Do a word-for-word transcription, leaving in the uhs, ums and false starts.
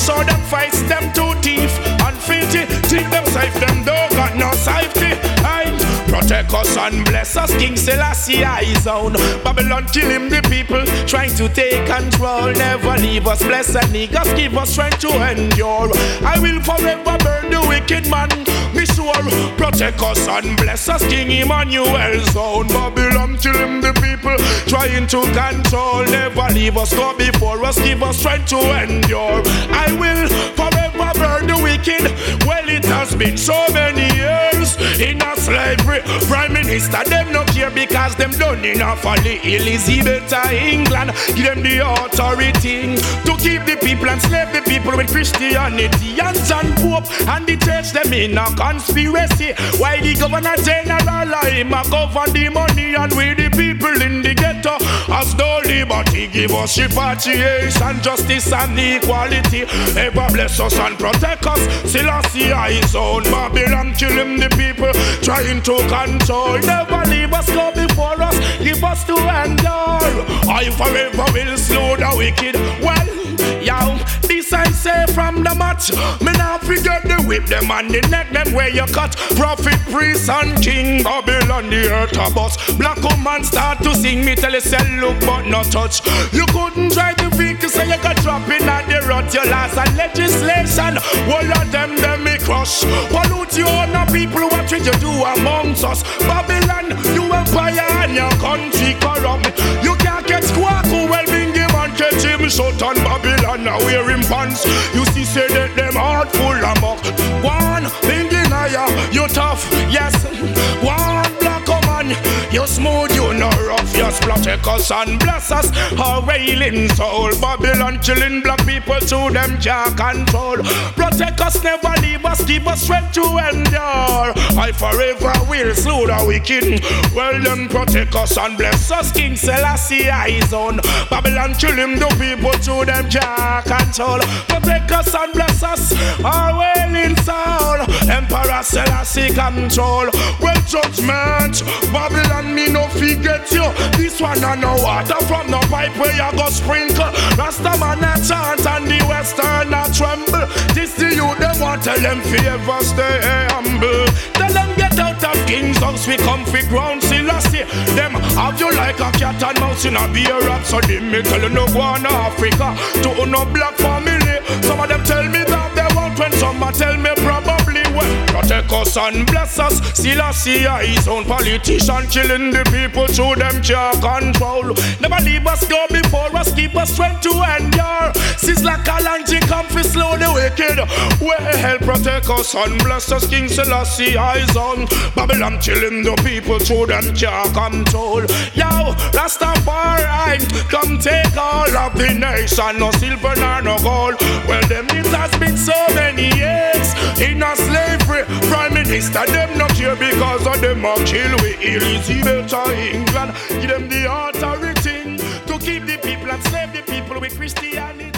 So them fights them too thief and filthy. Think them safe, them don't got no safety. And protect us and bless us, King Selassie eyes on. Babylon kill him, the people trying to take control. Never leave us, blessed niggas, give us strength to endure. I will forever burn the wicked man, me sure. Protect us and bless us, King Emmanuel's own. Babylon kill him, the people trying to control. Never leave us, go before us, give us strength to endure. I will forever burn the wicked. Well, it has been so many years in a slavery. Prime Minister, them not care because them done enough for the Elizabeth of England. Give them the authority to keep the people and slave the people with Christianity. And John Pope and the church them in a conspiracy. Why the governor general him a govern the money and we the people in the ghetto as no liberty. Give us repatriation, justice and equality. Ever bless us and protect us. Selassie his own. Babylon kill him, the people trying to control. Never leave us, go before us, give us to endure. I forever will slow the wicked. Well, yo, this I say from the match. Me now forget the whip them and the neck them where you cut. Prophet, priest and king, Babylon the earth a bus. Black woman start to sing, me tell you say look but not touch. You couldn't drive the vehicle so you got drop in at the rut. Your last and legislation, all of them them me crush. Pollute you on the people, what will you do amongst us? Babylon, you empire and your country corrupt. You can't catch squawk who well bring him and catch him shut on. Babylon now wear him pants. You see say that them heart full of muck. One thinking higher, you tough, yes. One black woman, you smooth, you no rough. Yes, protect us and bless us. Our wailing soul. Babylon killing black people to them can't control. Protect us, never leave us, give us strength to endure. I forever will slew the wicked. Well then protect us and bless us, King Selassie eyes on. Babylon killing the people to them can't control. Protect us and bless us, our wailing soul. Emperor Selassie control. Well judgment, Babylon me no forget you. This one I no water from no pipe where you go sprinkle. Rasta man a chant and the western a tremble. This the youth them want tell them favor stay humble. Tell them get out of king's house we come fi ground Selassie. Them have you like a cat and mouse in a beer rap. So them me tell you no go on Africa to no black family. Some of them tell me that they want when some a tell me probably well. Protect us and bless us. Selassie his own politician killing the people to them can't control. Never leave us, go before us, keep us strength to endure. Sizzla Kalanji come fi slow the wicked. Well, protect us and bless us, King Selassie his own. Babylon killing the people to them can't control. Yo, Rastafari, come take all of the nation. No silver nor no gold. Well, them it has been so many years in a slavery. Prime Minister, them not here because of them a kill we Elizabeth of England. Give them the authority to keep the people and slave the people with Christianity.